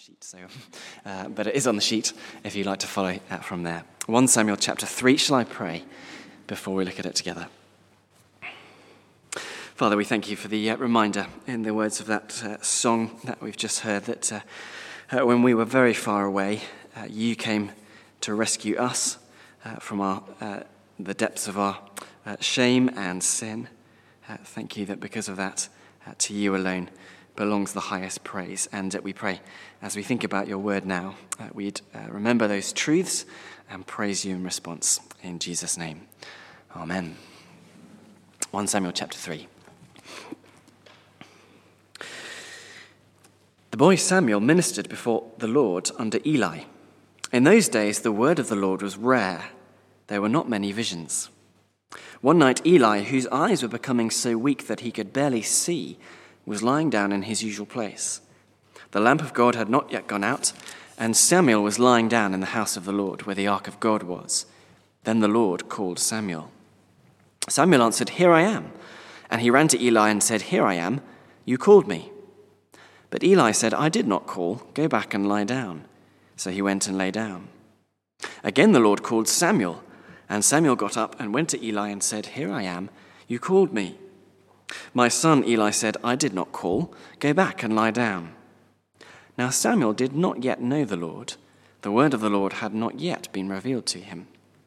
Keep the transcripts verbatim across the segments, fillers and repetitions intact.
sheet, so, uh, but it is on the sheet if you'd like to follow uh, from there. First Samuel chapter three. Shall I pray before we look at it together? Father, we thank you for the uh, reminder in the words of that uh, song that we've just heard that uh, uh, when we were very far away, uh, you came to rescue us uh, from our uh, the depths of our uh, shame and sin. Uh, thank you that because of that, uh, to you alone belongs the highest praise. And uh, we pray, as we think about your word now, uh, we'd uh, remember those truths and praise you in response. In Jesus' name, amen. First Samuel chapter three. The boy Samuel ministered before the Lord under Eli. In those days, the word of the Lord was rare. There were not many visions. One night, Eli, whose eyes were becoming so weak that he could barely see, was lying down in his usual place. The lamp of God had not yet gone out, and Samuel was lying down in the house of the Lord, where the ark of God was. Then the Lord called Samuel. Samuel answered, "Here I am." And he ran to Eli and said, "Here I am. You called me." But Eli said, "I did not call. Go back and lie down." So he went and lay down. Again the Lord called Samuel. And Samuel got up and went to Eli and said, "Here I am. You called me." "My son," Eli said, "I did not call. Go back and lie down." Now Samuel did not yet know the Lord. The word of the Lord had not yet been revealed to him.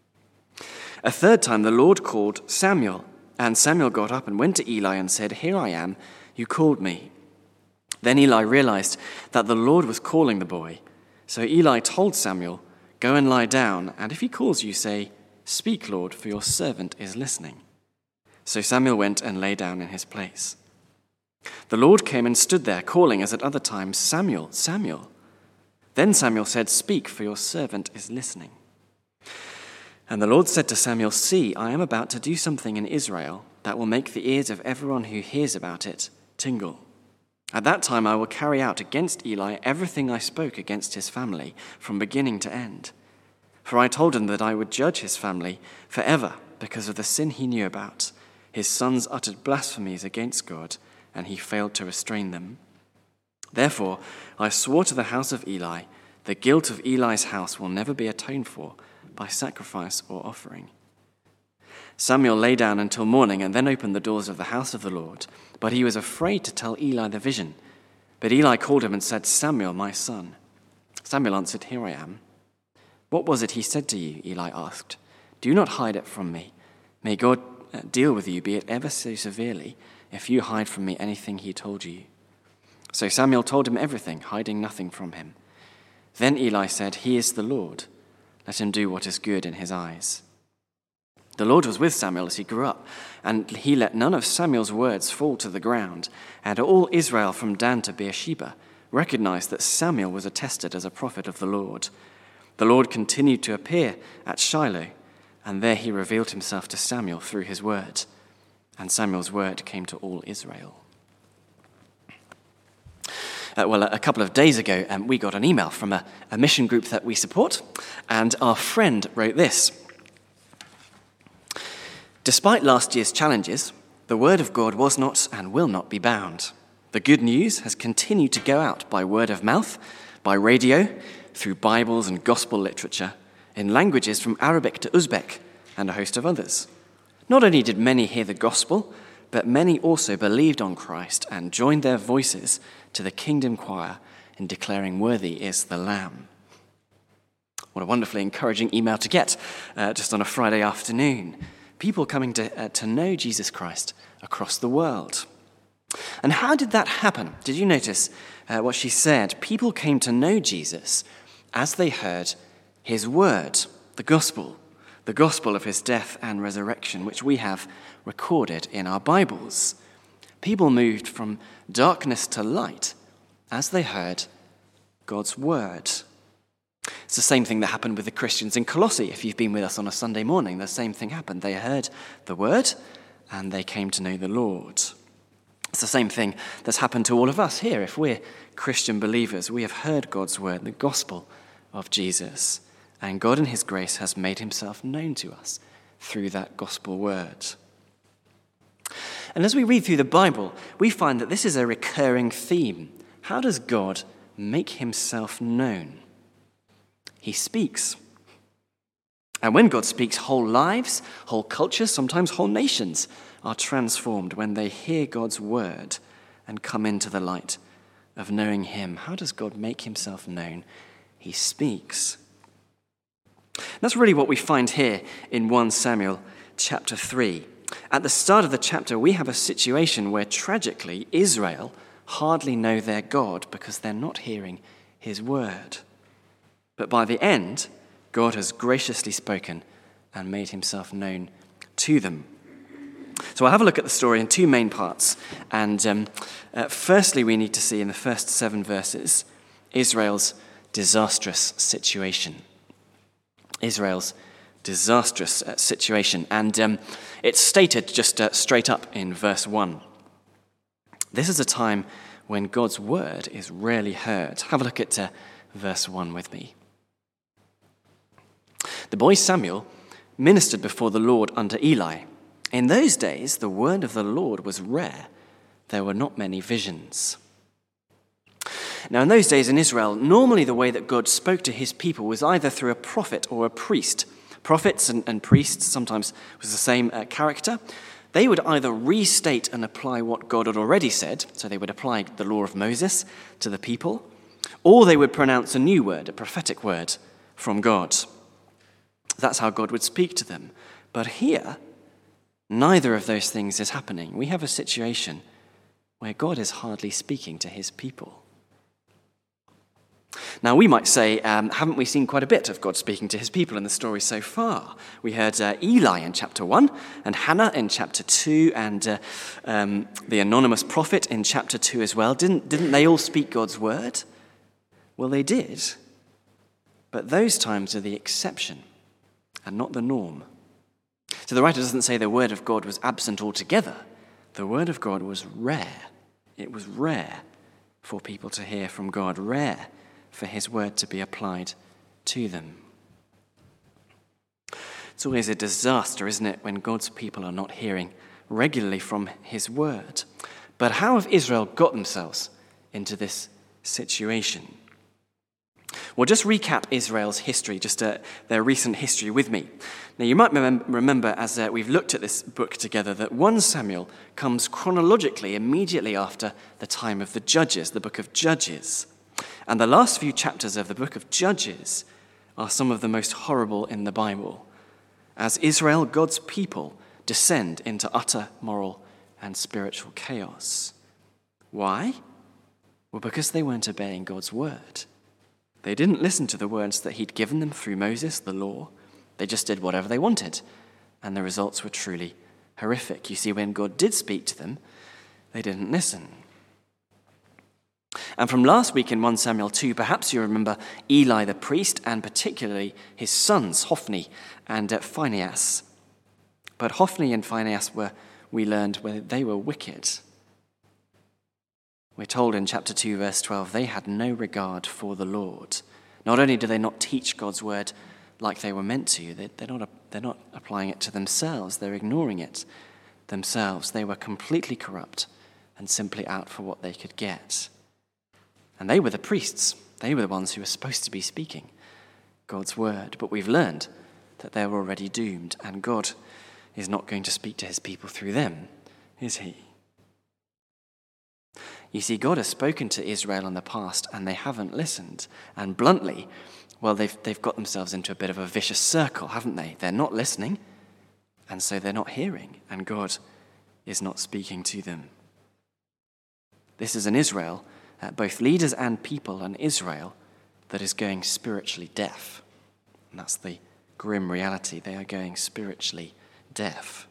A third time the Lord called Samuel. And Samuel got up and went to Eli and said, "Here I am. You called me." Then Eli realized that the Lord was calling the boy. So Eli told Samuel, "Go and lie down, and if he calls you, say, 'Speak, Lord, for your servant is listening.'" So Samuel went and lay down in his place. The Lord came and stood there, calling as at other times, "Samuel, Samuel." Then Samuel said, "Speak, for your servant is listening." And the Lord said to Samuel, "See, I am about to do something in Israel that will make the ears of everyone who hears about it tingle. At that time I will carry out against Eli everything I spoke against his family from beginning to end. For I told him that I would judge his family forever because of the sin he knew about. His sons uttered blasphemies against God, and he failed to restrain them. Therefore I swore to the house of Eli, the guilt of Eli's house will never be atoned for by sacrifice or offering." Samuel lay down until morning and then opened the doors of the house of the Lord. But he was afraid to tell Eli the vision. But Eli called him and said, "Samuel, my son." Samuel answered, "Here I am." "What was it he said to you?" Eli asked. "Do not hide it from me. May God deal with you, be it ever so severely, if you hide from me anything he told you." So Samuel told him everything, hiding nothing from him. Then Eli said, "He is the Lord. Let him do what is good in his eyes." The Lord was with Samuel as he grew up, and he let none of Samuel's words fall to the ground. And all Israel from Dan to Beersheba recognized that Samuel was attested as a prophet of the Lord. The Lord continued to appear at Shiloh, and there he revealed himself to Samuel through his word. And Samuel's word came to all Israel. Uh, well, a couple of days ago, um, we got an email from a, a mission group that we support, and our friend wrote this. "Despite last year's challenges, the word of God was not and will not be bound. The good news has continued to go out by word of mouth, by radio, through Bibles and gospel literature, in languages from Arabic to Uzbek, and a host of others. Not only did many hear the gospel, but many also believed on Christ and joined their voices to the kingdom choir in declaring, 'Worthy is the Lamb.'" What a wonderfully encouraging email to get uh, just on a Friday afternoon. People coming to, uh, to know Jesus Christ across the world. And how did that happen? Did you notice uh, what she said? People came to know Jesus as they heard his word, the gospel, the gospel of his death and resurrection, which we have recorded in our Bibles. People moved from darkness to light as they heard God's word. It's the same thing that happened with the Christians in Colossae. If you've been with us on a Sunday morning, the same thing happened. They heard the word and they came to know the Lord. It's the same thing that's happened to all of us here. If we're Christian believers, we have heard God's word, the gospel of Jesus, and God in his grace has made himself known to us through that gospel word. And as we read through the Bible, we find that this is a recurring theme. How does God make himself known? He speaks. And when God speaks, whole lives, whole cultures, sometimes whole nations are transformed when they hear God's word and come into the light of knowing him. How does God make himself known? He speaks. That's really what we find here in First Samuel chapter three. At the start of the chapter, we have a situation where tragically Israel hardly know their God because they're not hearing his word. But by the end, God has graciously spoken and made himself known to them. So I'll have a look at the story in two main parts. And um, uh, firstly, we need to see in the first seven verses Israel's disastrous situation. Israel's disastrous uh, situation. And um, it's stated just uh, straight up in verse one. This is a time when God's word is rarely heard. Have a look at uh, verse one with me. The boy Samuel ministered before the Lord under Eli. In those days, the word of the Lord was rare. There were not many visions. Now, in those days in Israel, normally the way that God spoke to his people was either through a prophet or a priest. Prophets and, and priests sometimes was the same uh, character. They would either restate and apply what God had already said, so they would apply the law of Moses to the people, or they would pronounce a new word, a prophetic word from God. That's how God would speak to them. But here, neither of those things is happening. We have a situation where God is hardly speaking to his people. Now, we might say, um, haven't we seen quite a bit of God speaking to his people in the story so far? We heard uh, Eli in chapter one, and Hannah in chapter two, and uh, um, the anonymous prophet in chapter two as well. Didn't, didn't they all speak God's word? Well, they did. But those times are the exception and not the norm. So the writer doesn't say the word of God was absent altogether. The word of God was rare. It was rare for people to hear from God, rare for his word to be applied to them. It's always a disaster, isn't it, when God's people are not hearing regularly from his word. But how have Israel got themselves into this situation? Well, just recap Israel's history, just uh, their recent history with me. Now, you might mem- remember as uh, we've looked at this book together that First Samuel comes chronologically immediately after the time of the Judges, the book of Judges. And the last few chapters of the book of Judges are some of the most horrible in the Bible, as Israel, God's people, descend into utter moral and spiritual chaos. Why? Well, because they weren't obeying God's word. They didn't listen to the words that he'd given them through Moses, the law. They just did whatever they wanted, and the results were truly horrific. You see, when God did speak to them, they didn't listen. And from last week in First Samuel two, perhaps you remember Eli the priest, and particularly his sons, Hophni and uh, Phinehas. But Hophni and Phinehas were, we learned, were, they were wicked. We're told in chapter two, verse twelve, they had no regard for the Lord. Not only do they not teach God's word like they were meant to, they, they're, not, they're not applying it to themselves. They're ignoring it themselves. They were completely corrupt and simply out for what they could get. And they were the priests. They were the ones who were supposed to be speaking God's word. But we've learned that they're already doomed, and God is not going to speak to his people through them, is he? You see, God has spoken to Israel in the past, and they haven't listened. And bluntly, well, they've, they've got themselves into a bit of a vicious circle, haven't they? They're not listening, and so they're not hearing, and God is not speaking to them. This is an Israel, uh, both leaders and people, an Israel that is going spiritually deaf. And that's the grim reality. They are going spiritually deaf.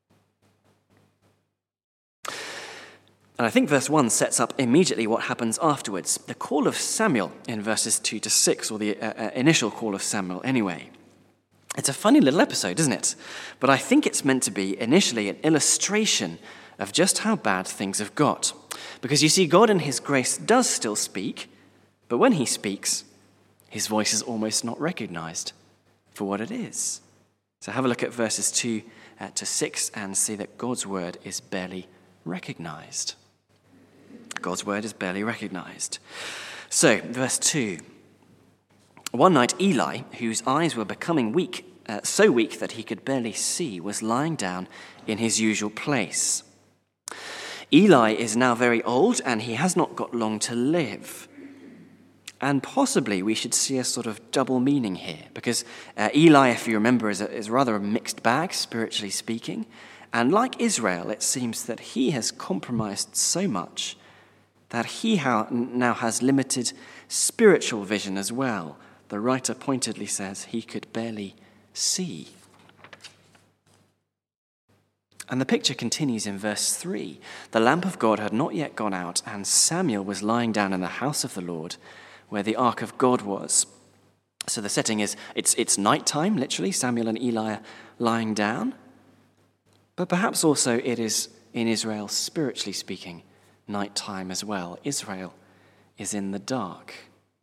And I think verse one sets up immediately what happens afterwards. The call of Samuel in verses two to six, or the uh, uh, initial call of Samuel anyway. It's a funny little episode, isn't it? But I think it's meant to be initially an illustration of just how bad things have got. Because you see, God in his grace does still speak, but when he speaks, his voice is almost not recognized for what it is. So have a look at verses two uh, to six and see that God's word is barely recognized. God's word is barely recognized. So, verse two. One night Eli, whose eyes were becoming weak, uh, so weak that he could barely see, was lying down in his usual place. Eli is now very old and he has not got long to live. And possibly we should see a sort of double meaning here, because uh, Eli, if you remember, is, a, is rather a mixed bag, spiritually speaking. And like Israel, it seems that he has compromised so much that he ha- now has limited spiritual vision as well. The writer pointedly says he could barely see. And the picture continues in verse three. The lamp of God had not yet gone out, and Samuel was lying down in the house of the Lord, where the ark of God was. So the setting is, it's it's nighttime, literally, Samuel and Eli are lying down. But perhaps also it is, in Israel, spiritually speaking, nighttime as well. Israel is in the dark.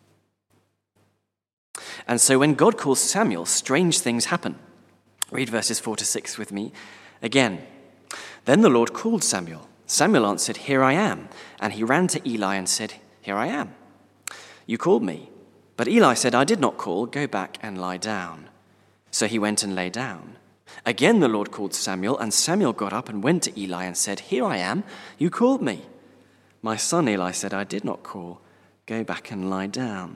And so when God calls Samuel, strange things happen. Read verses four to six with me again. Then the Lord called Samuel. Samuel answered, "Here I am." And he ran to Eli and said, "Here I am. You called me." But Eli said, "I did not call. Go back and lie down." So he went and lay down. Again the Lord called Samuel, and Samuel got up and went to Eli and said, "Here I am. You called me." "My son," Eli said, "I did not call. Go back and lie down."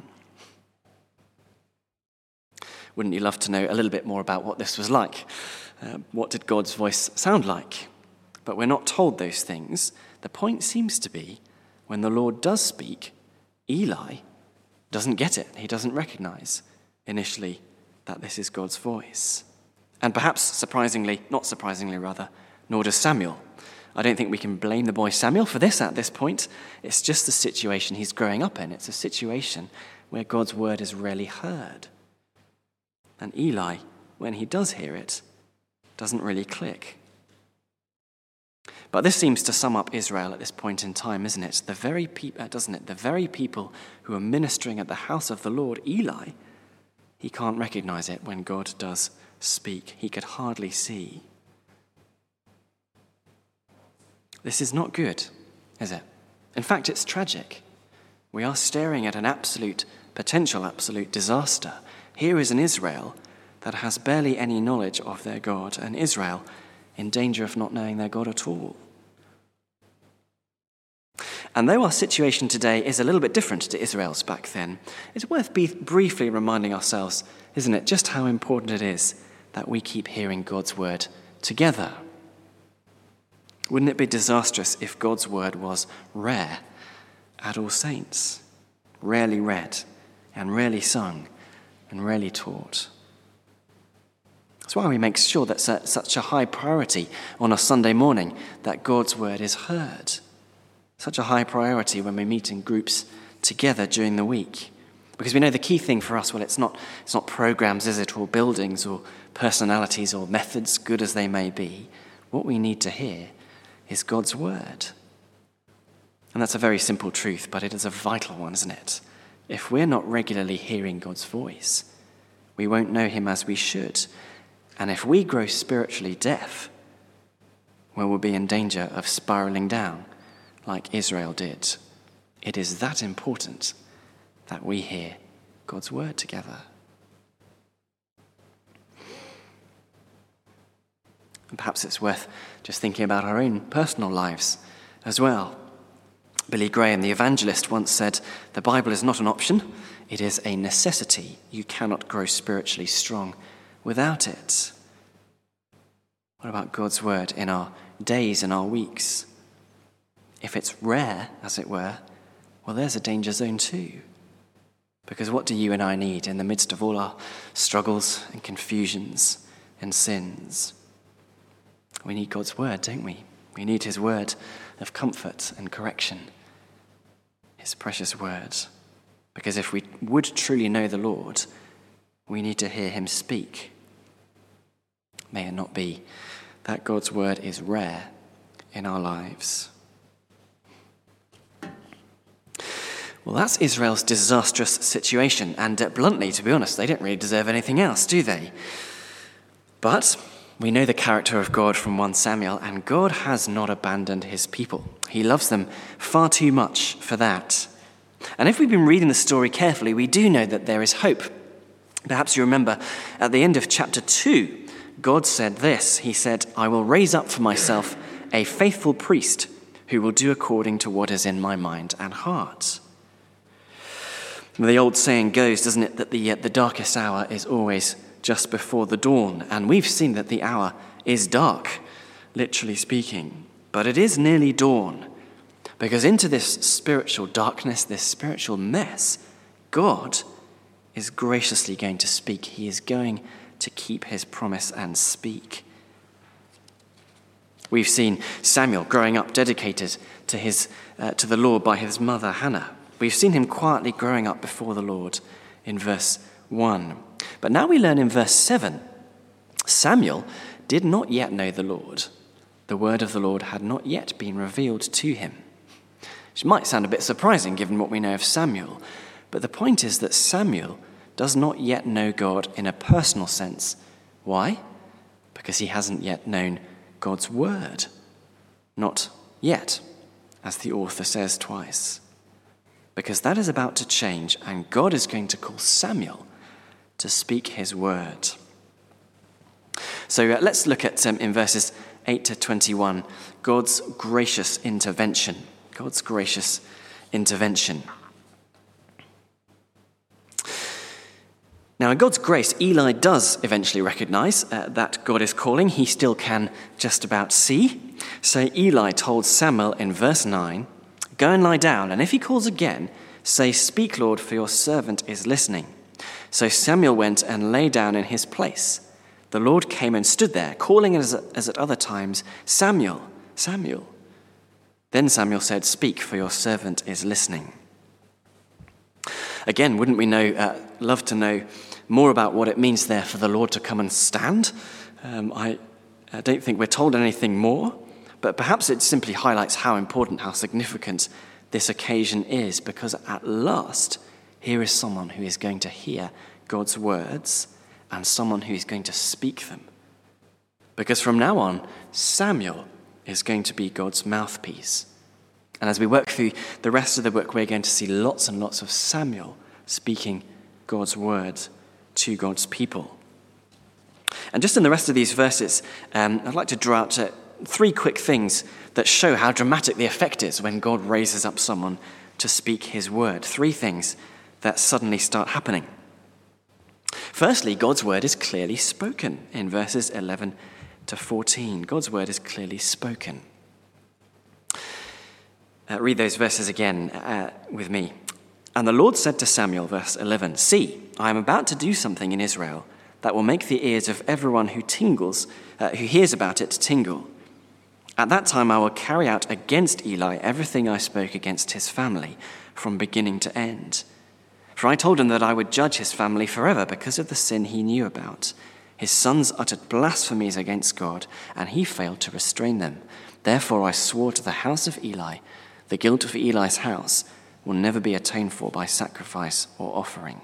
Wouldn't you love to know a little bit more about what this was like? Uh, what did God's voice sound like? But we're not told those things. The point seems to be, when the Lord does speak, Eli doesn't get it. He doesn't recognize initially that this is God's voice. And perhaps surprisingly, not surprisingly rather, nor does Samuel. I don't think we can blame the boy Samuel for this at this point. It's just the situation he's growing up in. It's a situation where God's word is rarely heard. And Eli, when he does hear it, doesn't really click. But this seems to sum up Israel at this point in time, isn't it? The very pe- uh, doesn't it? The very people who are ministering at the house of the Lord, Eli, he can't recognize it when God does speak. He could hardly see. This is not good, is it? In fact, it's tragic. We are staring at an absolute, potential absolute disaster. Here is an Israel that has barely any knowledge of their God, and Israel in danger of not knowing their God at all. And though our situation today is a little bit different to Israel's back then, it's worth be- briefly reminding ourselves, isn't it, just how important it is that we keep hearing God's word together. Wouldn't it be disastrous if God's word was rare at All Saints, rarely read and rarely sung and rarely taught? That's why we make sure that's a, such a high priority on a Sunday morning that God's word is heard. Such a high priority when we meet in groups together during the week. Because we know the key thing for us, well, it's not, it's not programs, is it, or buildings or personalities or methods, good as they may be. What we need to hear is God's word. And that's a very simple truth, but it is a vital one, isn't it? If we're not regularly hearing God's voice, we won't know him as we should. And if we grow spiritually deaf, well, we'll be in danger of spiraling down like Israel did. It is that important that we hear God's word together. And perhaps it's worth just thinking about our own personal lives as well. Billy Graham, the evangelist, once said, "The Bible is not an option, it is a necessity. You cannot grow spiritually strong without it." What about God's word in our days and our weeks? If it's rare, as it were, well, there's a danger zone too. Because what do you and I need in the midst of all our struggles and confusions and sins? We need God's word, don't we? We need his word of comfort and correction, his precious word. Because if we would truly know the Lord, we need to hear him speak. May it not be that God's word is rare in our lives. Well, that's Israel's disastrous situation, and uh, bluntly, to be honest, they don't really deserve anything else, do they? But we know the character of God from First Samuel, and God has not abandoned his people. He loves them far too much for that. And if we've been reading the story carefully, we do know that there is hope. Perhaps you remember at the end of chapter two, God said this. He said, "I will raise up for myself a faithful priest who will do according to what is in my mind and heart." The old saying goes, doesn't it, that the, uh, the darkest hour is always just before the dawn. And we've seen that the hour is dark, literally speaking. But it is nearly dawn, because into this spiritual darkness, this spiritual mess, God is graciously going to speak. He is going to keep his promise and speak. We've seen Samuel growing up dedicated to his uh, to the Lord by his mother Hannah. We've seen him quietly growing up before the Lord in verse one. But now we learn in verse seven, Samuel did not yet know the Lord. The word of the Lord had not yet been revealed to him. Which might sound a bit surprising given what we know of Samuel, but the point is that Samuel does not yet know God in a personal sense. Why? Because he hasn't yet known God's word. Not yet, as the author says twice. Because that is about to change, and God is going to call Samuel to speak his word. So uh, let's look at, um, in verses eight to twenty-one, God's gracious intervention. God's gracious intervention. Now, in God's grace, Eli does eventually recognize uh, that God is calling. He still can just about see. So Eli told Samuel in verse nine, "Go and lie down, and if he calls again, say, 'Speak, Lord, for your servant is listening.' So Samuel went and lay down in his place. The Lord came and stood there, calling as, as at other times, 'Samuel, Samuel.' Then Samuel said, 'Speak, for your servant is listening.'" Again, wouldn't we know, uh, love to know more about what it means there for the Lord to come and stand? Um, I, I don't think we're told anything more, but perhaps it simply highlights how important, how significant this occasion is, because at last, here is someone who is going to hear God's words and someone who is going to speak them. Because from now on, Samuel is going to be God's mouthpiece. And as we work through the rest of the book, we're going to see lots and lots of Samuel speaking God's word to God's people. And just in the rest of these verses, um, I'd like to draw out uh, three quick things that show how dramatic the effect is when God raises up someone to speak his word. Three things that suddenly start happening. Firstly, God's word is clearly spoken in verses eleven to fourteen. God's word is clearly spoken. Uh, read those verses again uh, with me. "And the Lord said to Samuel," verse eleven, "See, I am about to do something in Israel that will make the ears of everyone who tingles, uh, who hears about it tingle. At that time I will carry out against Eli everything I spoke against his family from beginning to end. For I told him that I would judge his family forever because of the sin he knew about. His sons uttered blasphemies against God, and he failed to restrain them. Therefore I swore to the house of Eli, the guilt of Eli's house will never be atoned for by sacrifice or offering."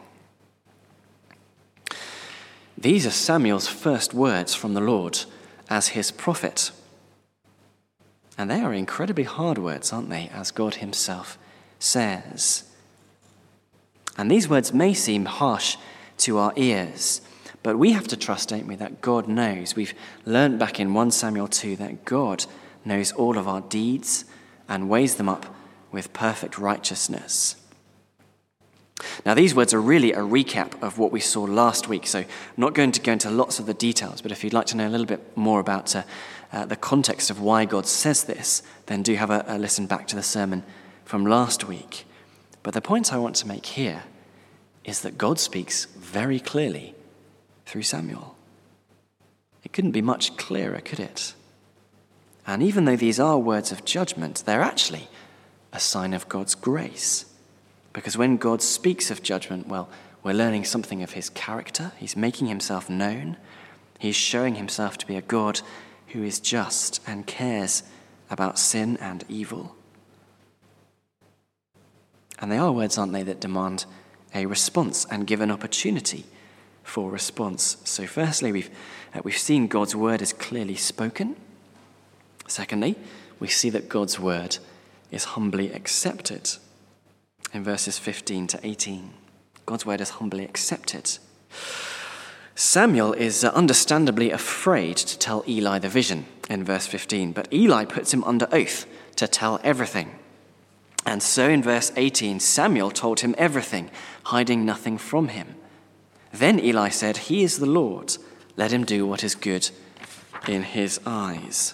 These are Samuel's first words from the Lord as his prophet. And they are incredibly hard words, aren't they, as God himself says. And these words may seem harsh to our ears, but we have to trust, don't we, that God knows. We've learned back in First Samuel two that God knows all of our deeds and weighs them up with perfect righteousness. Now, these words are really a recap of what we saw last week, so I'm not going to go into lots of the details, but if you'd like to know a little bit more about uh, uh, the context of why God says this, then do have a, a listen back to the sermon from last week. But the point I want to make here is that God speaks very clearly through Samuel. It couldn't be much clearer, could it? And even though these are words of judgment, they're actually a sign of God's grace. Because when God speaks of judgment, well, we're learning something of his character. He's making himself known. He's showing himself to be a God who is just and cares about sin and evil. And they are words, aren't they, that demand a response and give an opportunity for response. So firstly, we've, uh, we've seen God's word is clearly spoken. Secondly, we see that God's word is humbly accepted. in verses fifteen to eighteen. God's word is humbly accepted. Samuel is uh, understandably afraid to tell Eli the vision in verse fifteen, but Eli puts him under oath to tell everything. And so in verse eighteen, Samuel told him everything, hiding nothing from him. Then Eli said, "He is the Lord. Let him do what is good in his eyes."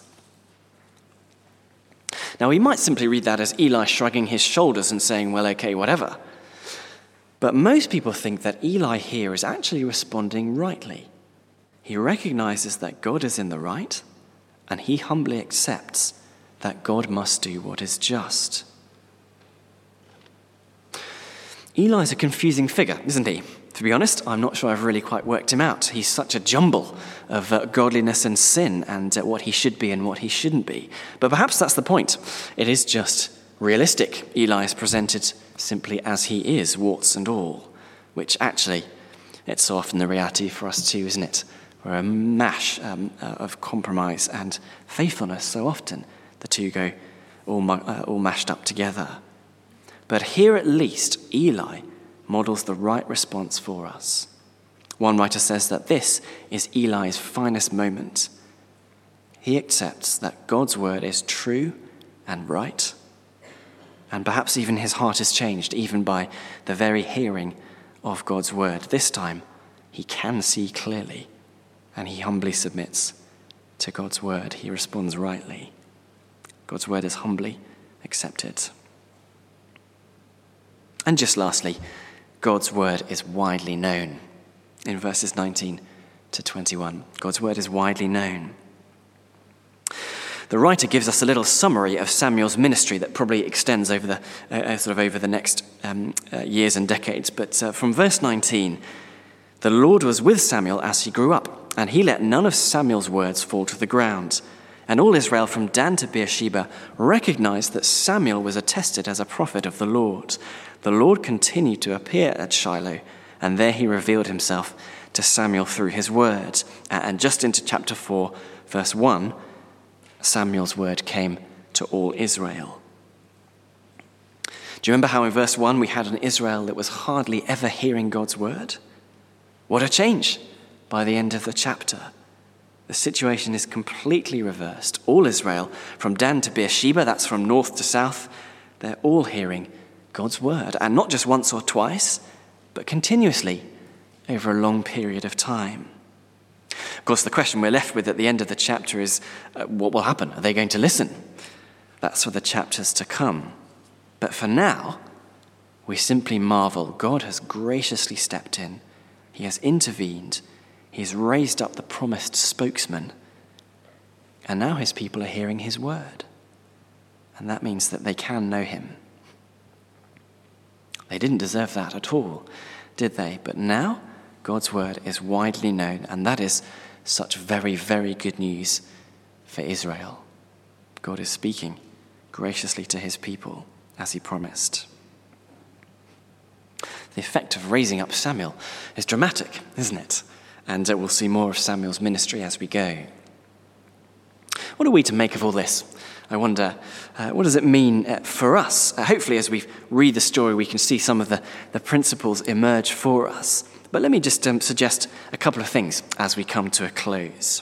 Now, we might simply read that as Eli shrugging his shoulders and saying, well, okay, whatever. But most people think that Eli here is actually responding rightly. He recognizes that God is in the right, and he humbly accepts that God must do what is just. Eli's a confusing figure, isn't he? To be honest, I'm not sure I've really quite worked him out. He's such a jumble of uh, godliness and sin and uh, what he should be and what he shouldn't be. But perhaps that's the point. It is just realistic. Eli is presented simply as he is, warts and all, which actually, it's so often the reality for us too, isn't it? We're a mash um, uh, of compromise and faithfulness so often. The two go all, mu- uh, all mashed up together. But here at least, Eli models the right response for us. One writer says that this is Eli's finest moment. He accepts that God's word is true and right, and perhaps even his heart is changed even by the very hearing of God's word. This time, he can see clearly, and he humbly submits to God's word. He responds rightly. God's word is humbly accepted. And just lastly, God's word is widely known. In verses nineteen to twenty-one, God's word is widely known. The writer gives us a little summary of Samuel's ministry that probably extends over the uh, sort of over the next um, uh, years and decades. But uh, from verse nineteen, the Lord was with Samuel as he grew up, and he let none of Samuel's words fall to the ground. And all Israel from Dan to Beersheba recognized that Samuel was attested as a prophet of the Lord. The Lord continued to appear at Shiloh, and there he revealed himself to Samuel through his word. And just into chapter four, verse one, Samuel's word came to all Israel. Do you remember how in verse one we had an Israel that was hardly ever hearing God's word? What a change by the end of the chapter. The situation is completely reversed. All Israel, from Dan to Beersheba, that's from north to south, they're all hearing God's word. And not just once or twice, but continuously over a long period of time. Of course, the question we're left with at the end of the chapter is, uh, what will happen? Are they going to listen? That's for the chapters to come. But for now, we simply marvel. God has graciously stepped in. He has intervened. He's raised up the promised spokesman. And now his people are hearing his word. And that means that they can know him. They didn't deserve that at all, did they? But now God's word is widely known, and that is such very, very good news for Israel. God is speaking graciously to his people as he promised. The effect of raising up Samuel is dramatic, isn't it? And uh, we'll see more of Samuel's ministry as we go. What are we to make of all this? I wonder, uh, what does it mean uh, for us? Uh, hopefully, as we read the story, we can see some of the, the principles emerge for us. But let me just um, suggest a couple of things as we come to a close.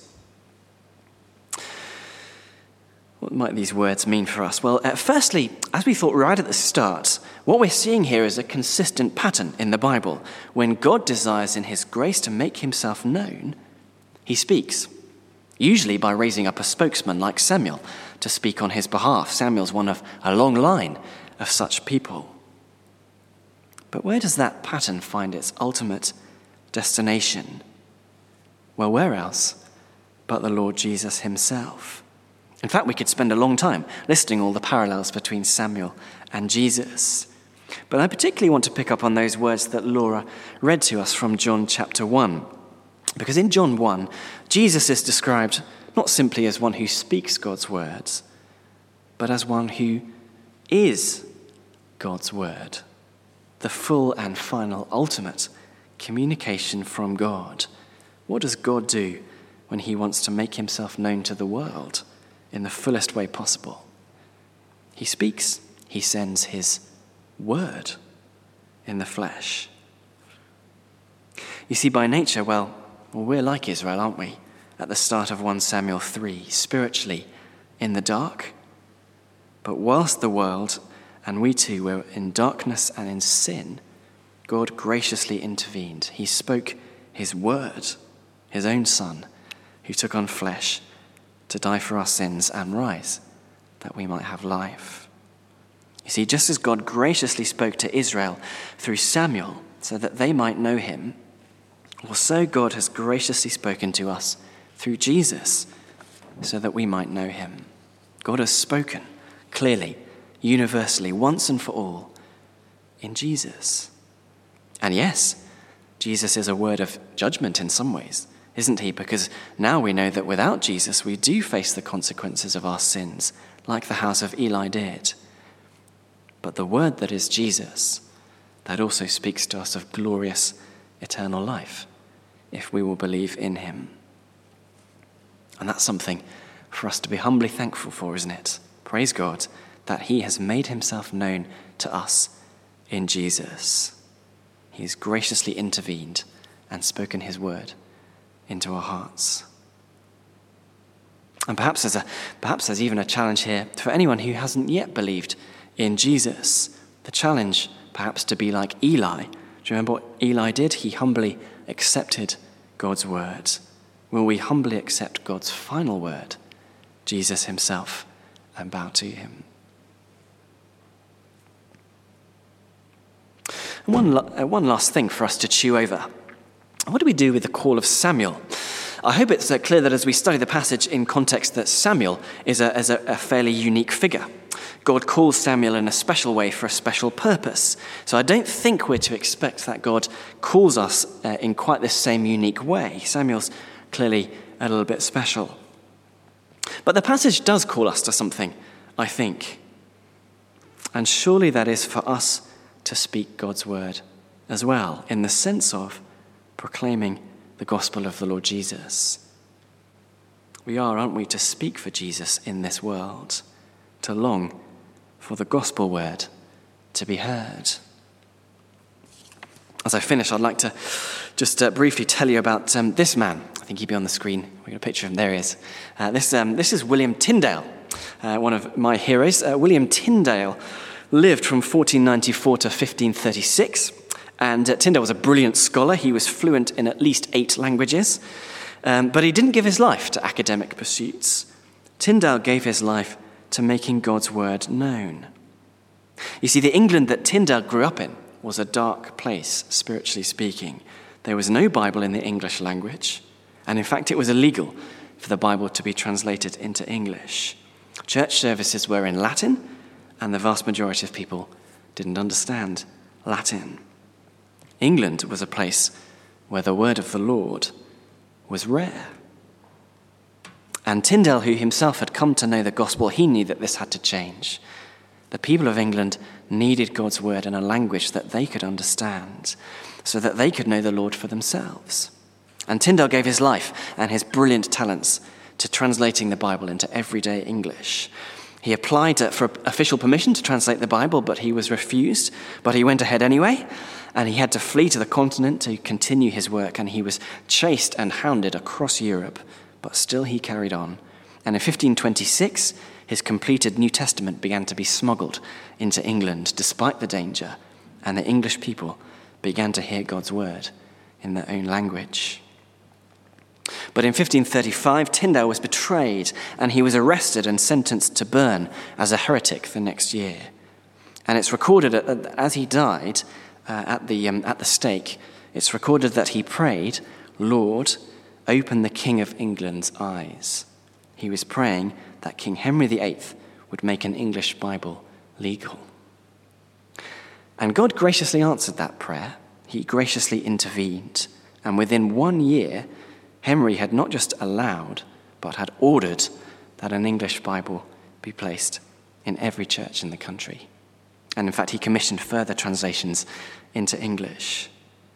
What might these words mean for us? Well, uh, firstly, as we thought right at the start, what we're seeing here is a consistent pattern in the Bible. When God desires in his grace to make himself known, he speaks, usually by raising up a spokesman like Samuel to speak on his behalf. Samuel's one of a long line of such people. But where does that pattern find its ultimate destination? Well, where else but the Lord Jesus himself? In fact, we could spend a long time listing all the parallels between Samuel and Jesus. But I particularly want to pick up on those words that Laura read to us from John chapter one. Because in John one, Jesus is described not simply as one who speaks God's words, but as one who is God's word, the full and final ultimate communication from God. What does God do when he wants to make himself known to the world in the fullest way possible? He speaks, he sends his word. in the flesh. You see, by nature, well, well, we're like Israel, aren't we? At the start of First Samuel three, spiritually in the dark. But whilst the world and we too were in darkness and in sin, God graciously intervened. He spoke his word, his own Son, who took on flesh to die for our sins and rise, that we might have life. You see, just as God graciously spoke to Israel through Samuel so that they might know him, well, so God has graciously spoken to us through Jesus so that we might know him. God has spoken clearly, universally, once and for all, in Jesus. And yes, Jesus is a word of judgment in some ways, isn't he? Because now we know that without Jesus, we do face the consequences of our sins, like the house of Eli did. But the word that is Jesus, that also speaks to us of glorious eternal life, if we will believe in him. And that's something for us to be humbly thankful for, isn't it? Praise God that he has made himself known to us in Jesus. He has graciously intervened and spoken his word into our hearts. And perhaps there's, a, perhaps there's even a challenge here for anyone who hasn't yet believed in Jesus. The challenge perhaps to be like Eli. Do you remember what Eli did? He humbly accepted God's word. Will we humbly accept God's final word, Jesus himself, and bow to him? And one, uh, one last thing for us to chew over. What do we do with the call of Samuel? I hope it's uh, clear that as we study the passage in context that Samuel is a, is a, a fairly unique figure. God calls Samuel in a special way for a special purpose. So I don't think we're to expect that God calls us uh, in quite this same unique way. Samuel's clearly a little bit special. But the passage does call us to something, I think. And surely that is for us to speak God's word as well, in the sense of proclaiming the gospel of the Lord Jesus. We are, aren't we, to speak for Jesus in this world, to long for the gospel word to be heard. As I finish, I'd like to just uh, briefly tell you about um, this man. I think he'd be on the screen. We've got a picture of him. There he is. Uh, this, um, this is William Tyndale, uh, one of my heroes. Uh, William Tyndale lived from fourteen ninety-four to fifteen thirty-six. And uh, Tyndale was a brilliant scholar. He was fluent in at least eight languages. Um, but he didn't give his life to academic pursuits. Tyndale gave his life to making God's word known. You see, the England that Tyndale grew up in was a dark place, spiritually speaking. There was no Bible in the English language. And in fact, it was illegal for the Bible to be translated into English. Church services were in Latin, and the vast majority of people didn't understand Latin. England was a place where the word of the Lord was rare. And Tyndale, who himself had come to know the gospel, he knew that this had to change. The people of England needed God's word in a language that they could understand, so that they could know the Lord for themselves. And Tyndale gave his life and his brilliant talents to translating the Bible into everyday English. He applied for official permission to translate the Bible, but he was refused. But he went ahead anyway, and he had to flee to the continent to continue his work, and he was chased and hounded across Europe, but still he carried on. And in fifteen twenty-six, his completed New Testament began to be smuggled into England, despite the danger, and the English people began to hear God's word in their own language. But in fifteen thirty-five, Tyndale was betrayed, and he was arrested and sentenced to burn as a heretic the next year. And it's recorded as he died uh, at the um, at the stake, it's recorded that he prayed, "Lord, open the King of England's eyes." He was praying that King Henry the Eighth would make an English Bible legal. And God graciously answered that prayer. He graciously intervened. And within one year, Henry had not just allowed, but had ordered that an English Bible be placed in every church in the country. And in fact, he commissioned further translations into English.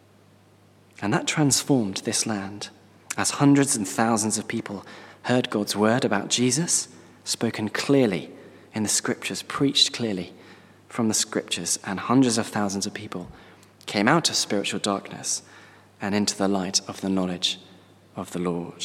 And that transformed this land as hundreds and thousands of people heard God's word about Jesus, spoken clearly in the scriptures, preached clearly from the scriptures, and hundreds of thousands of people came out of spiritual darkness and into the light of the knowledge of the Lord.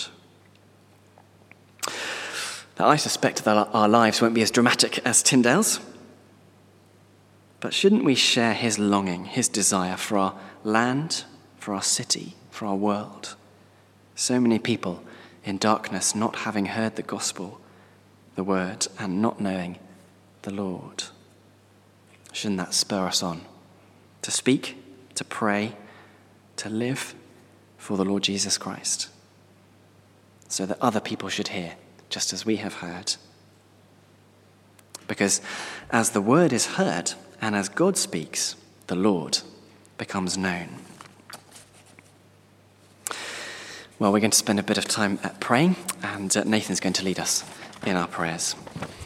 Now, I suspect that our lives won't be as dramatic as Tyndale's, but shouldn't we share his longing, his desire for our land, for our city, for our world? So many people in darkness not having heard the gospel, the word, and not knowing the Lord. Shouldn't that spur us on to speak, to pray, to live for the Lord Jesus Christ, so that other people should hear, just as we have heard? Because as the word is heard and as God speaks, the Lord becomes known. Well, we're going to spend a bit of time at praying, and uh, Nathan's going to lead us in our prayers.